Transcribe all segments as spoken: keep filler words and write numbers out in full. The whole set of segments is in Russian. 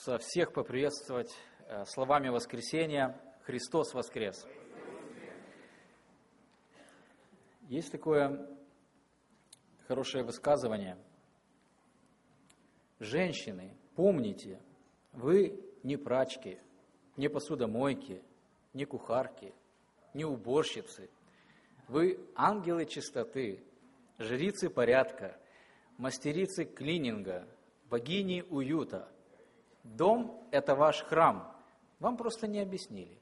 Хочется всех поприветствовать словами воскресения: Христос воскрес! Есть такое хорошее высказывание: женщины, помните, вы не прачки, не посудомойки, не кухарки, не уборщицы. Вы ангелы чистоты, жрицы порядка, мастерицы клининга, богини уюта. Дом – это ваш храм. Вам просто не объяснили.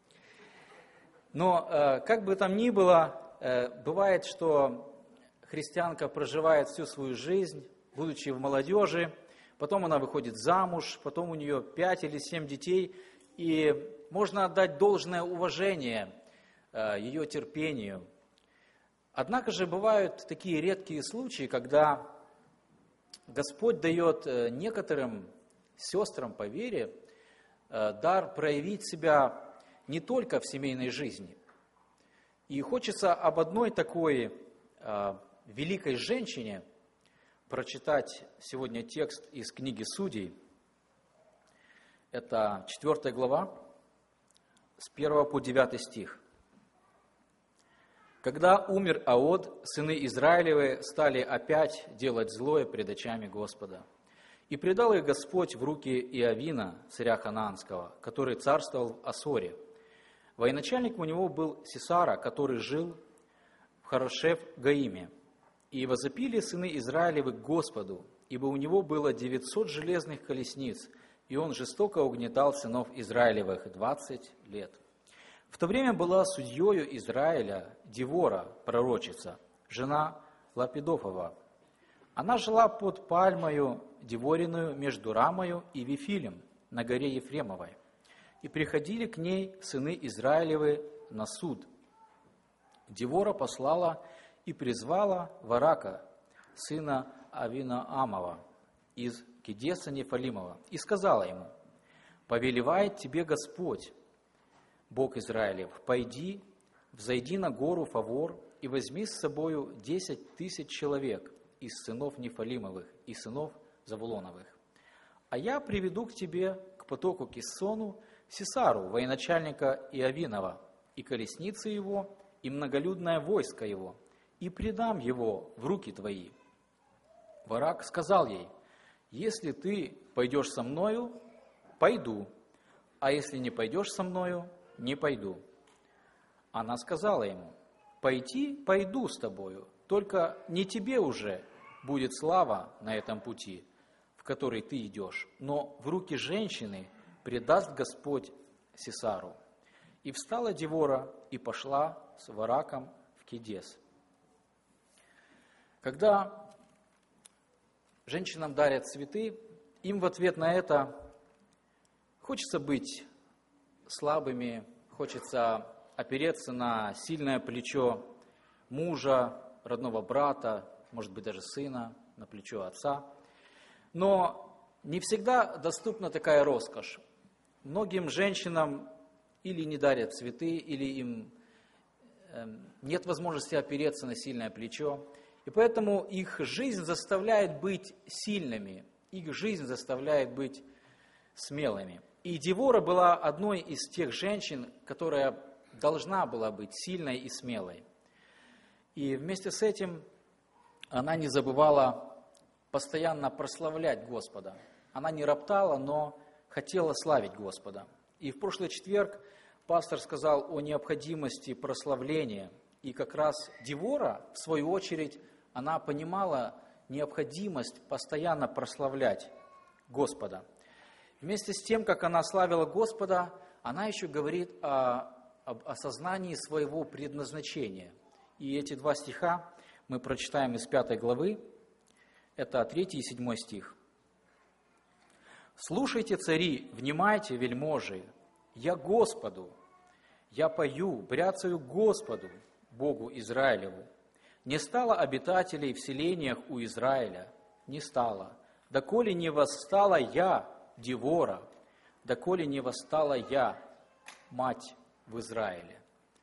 Но, э, как бы там ни было, э, бывает, что христианка проживает всю свою жизнь, будучи в молодежи, потом она выходит замуж, потом у нее пять или семь детей, и можно отдать должное уважение э, ее терпению. Однако же бывают такие редкие случаи, когда Господь дает э, некоторым сестрам по вере э, дар проявить себя не только в семейной жизни. И хочется об одной такой э, великой женщине прочитать сегодня текст из книги Судей. Это четвёртая глава, с первого по девятый стих. «Когда умер Аод, сыны Израилевы стали опять делать злое пред очами Господа. И предал их Господь в руки Иовина, царя Ханаанского, который царствовал в Асоре. Военачальник у него был Сисара, который жил в Харошев-Гаиме. И возопили сыны Израилевы к Господу, ибо у него было девятьсот железных колесниц, и он жестоко угнетал сынов Израилевых двадцать лет. В то время была судьею Израиля Девора, пророчица, жена Лапидофова. Она жила под пальмою Девориную между Рамою и Вифилем на горе Ефремовой. И приходили к ней сыны Израилевы на суд. Девора послала и призвала Варака, сына Авинаамова, из Кедеса Нефалимова, и сказала ему: «Повелевает тебе Господь, Бог Израилев, пойди, взойди на гору Фавор и возьми с собою десять тысяч человек из сынов Нефалимовых и сынов Завулоновых. А я приведу к тебе, к потоку Киссону, Сисару, военачальника Иовинова, и колесницы его, и многолюдное войско его, и предам его в руки твои». Варак сказал ей: «Если ты пойдешь со мною, пойду, а если не пойдешь со мною, не пойду». Она сказала ему: «Пойти пойду с тобою, только не тебе уже будет слава на этом пути, в который ты идешь, но в руки женщины предаст Господь Сисару». И встала Девора и пошла с Вараком в Кедес. Когда женщинам дарят цветы, им в ответ на это хочется быть слабыми, хочется опереться на сильное плечо мужа, родного брата, может быть, даже сына, на плечо отца. Но не всегда доступна такая роскошь. Многим женщинам или не дарят цветы, или им нет возможности опереться на сильное плечо. И поэтому их жизнь заставляет быть сильными, их жизнь заставляет быть смелыми. И Девора была одной из тех женщин, которая должна была быть сильной и смелой. И вместе с этим она не забывала постоянно прославлять Господа. Она не роптала, но хотела славить Господа. И в прошлый четверг пастор сказал о необходимости прославления. И как раз Девора, в свою очередь, она понимала необходимость постоянно прославлять Господа. Вместе с тем, как она славила Господа, она еще говорит о, об осознании своего предназначения. И эти два стиха мы прочитаем из пятой главы, это третий и седьмой стих. «Слушайте, цари, внимайте, вельможи, я Господу, я пою, бряцаю Господу, Богу Израилеву. Не стало обитателей в селениях у Израиля, не стало, доколе не восстала я, Девора, доколе не восстала я, мать в Израиле».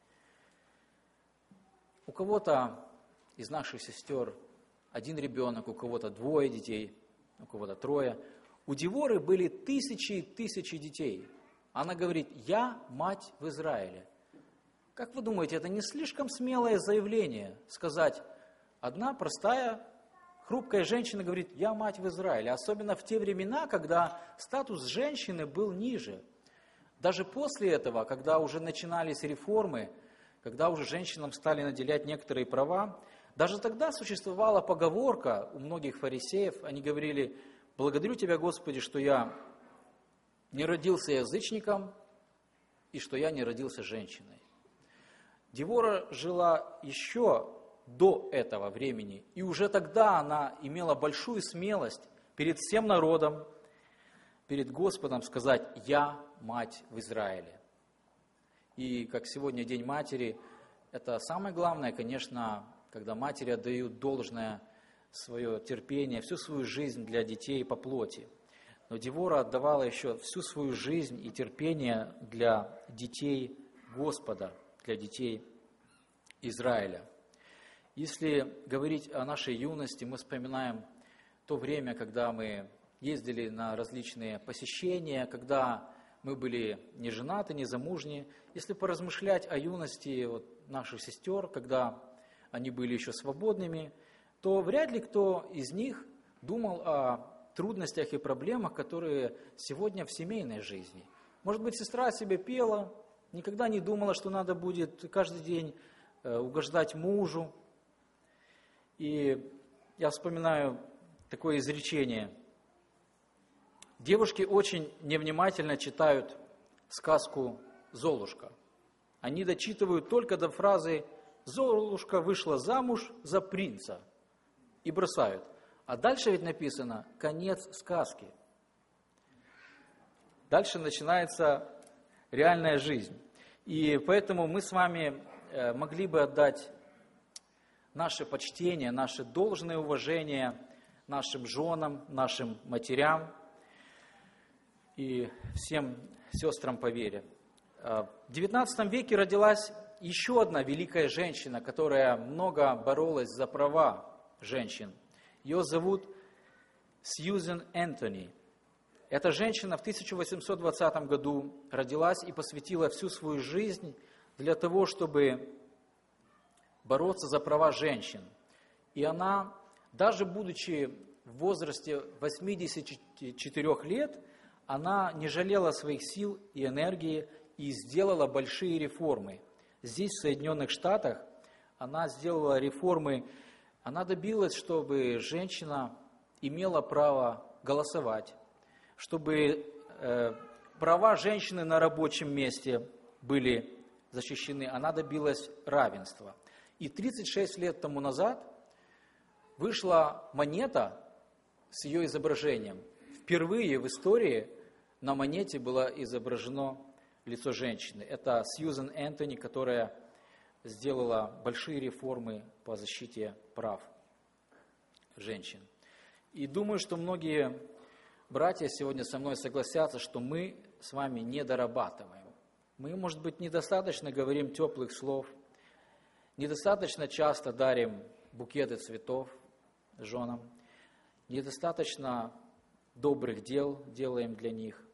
У кого-то из наших сестер один ребенок, у кого-то двое детей, у кого-то трое. У Деворы были тысячи и тысячи детей. Она говорит: «Я мать в Израиле». Как вы думаете, это не слишком смелое заявление сказать? Одна простая, хрупкая женщина говорит: «Я мать в Израиле». Особенно в те времена, когда статус женщины был ниже. Даже после этого, когда уже начинались реформы, когда уже женщинам стали наделять некоторые права, даже тогда существовала поговорка у многих фарисеев. Они говорили: «Благодарю Тебя, Господи, что я не родился язычником и что я не родился женщиной». Девора жила еще до этого времени, и уже тогда она имела большую смелость перед всем народом, перед Господом сказать: «Я мать в Израиле». И как сегодня День матери, это самое главное, конечно, когда матери отдают должное свое терпение, всю свою жизнь для детей по плоти. Но Девора отдавала еще всю свою жизнь и терпение для детей Господа, для детей Израиля. Если говорить о нашей юности, мы вспоминаем то время, когда мы ездили на различные посещения, когда мы были не женаты, не замужни. Если поразмышлять о юности вот наших сестер, когда они были еще свободными, то вряд ли кто из них думал о трудностях и проблемах, которые сегодня в семейной жизни. Может быть, сестра себе пела, никогда не думала, что надо будет каждый день угождать мужу. И я вспоминаю такое изречение. Девушки очень невнимательно читают сказку «Золушка». Они дочитывают только до фразы «Золушка вышла замуж за принца» и бросают. А дальше ведь написано «конец сказки». Дальше начинается реальная жизнь. И поэтому мы с вами могли бы отдать наше почтение, наше должное уважение нашим женам, нашим матерям и всем сестрам по вере. В девятнадцатом веке родилась еще одна великая женщина, которая много боролась за права женщин. Ее зовут Сьюзен Энтони. Эта женщина в тысяча восемьсот двадцатом году родилась и посвятила всю свою жизнь для того, чтобы бороться за права женщин. И она, даже будучи в возрасте восьмидесяти четырёх лет, она не жалела своих сил и энергии и сделала большие реформы. Здесь, в Соединенных Штатах, она сделала реформы, она добилась, чтобы женщина имела право голосовать, чтобы э, права женщины на рабочем месте были защищены, она добилась равенства. И тридцать шесть лет тому назад вышла монета с ее изображением. Впервые в истории на монете было изображено лицо женщины. Это Сьюзен Энтони, которая сделала большие реформы по защите прав женщин. И думаю, что многие братья сегодня со мной согласятся, что мы с вами не дорабатываем. Мы, может быть, недостаточно говорим теплых слов, недостаточно часто дарим букеты цветов женам, недостаточно добрых дел делаем для них.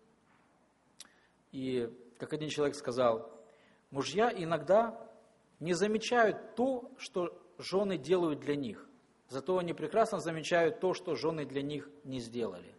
И, как один человек сказал, мужья иногда не замечают то, что жены делают для них, зато они прекрасно замечают то, что жены для них не сделали.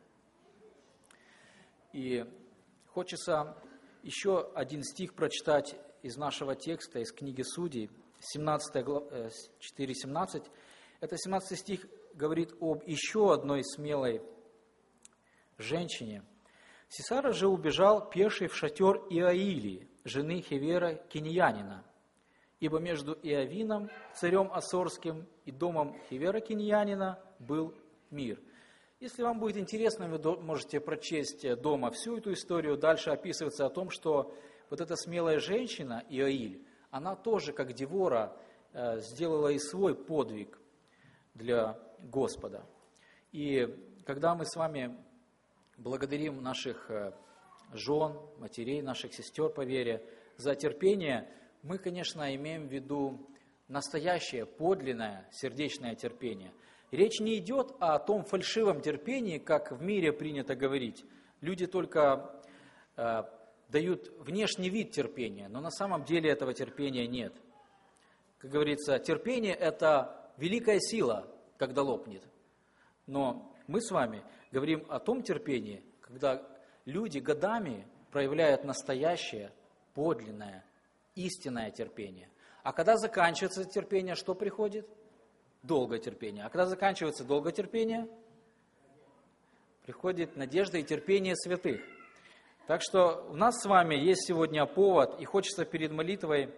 И хочется еще один стих прочитать из нашего текста, из книги Судей, семнадцатая глава, четыре семнадцать. Это семнадцатый стих говорит об еще одной смелой женщине. Сисара же убежал пеший в шатер Иаилии, жены Хевера Киньянина, ибо между Иовином, царем Ассорским, и домом Хевера Киньянина был мир. Если вам будет интересно, вы можете прочесть дома всю эту историю. Дальше описывается о том, что вот эта смелая женщина, Иаиль, она тоже, как Девора, сделала и свой подвиг для Господа. И когда мы с вами благодарим наших жен, матерей, наших сестер по вере за терпение, мы, конечно, имеем в виду настоящее, подлинное, сердечное терпение. И речь не идет о том фальшивом терпении, как в мире принято говорить. Люди только э, дают внешний вид терпения, но на самом деле этого терпения нет. Как говорится, терпение – это великая сила, когда лопнет. Но мы с вами говорим о том терпении, когда люди годами проявляют настоящее, подлинное, истинное терпение. А когда заканчивается терпение, что приходит? Долгое терпение. А когда заканчивается долгое терпение, приходит надежда и терпение святых. Так что у нас с вами есть сегодня повод, и хочется перед молитвой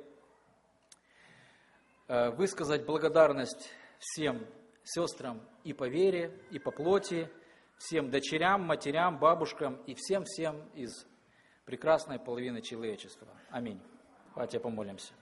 высказать благодарность всем сестрам и по вере, и по плоти, всем дочерям, матерям, бабушкам и всем-всем из прекрасной половины человечества. Аминь. Давайте помолимся.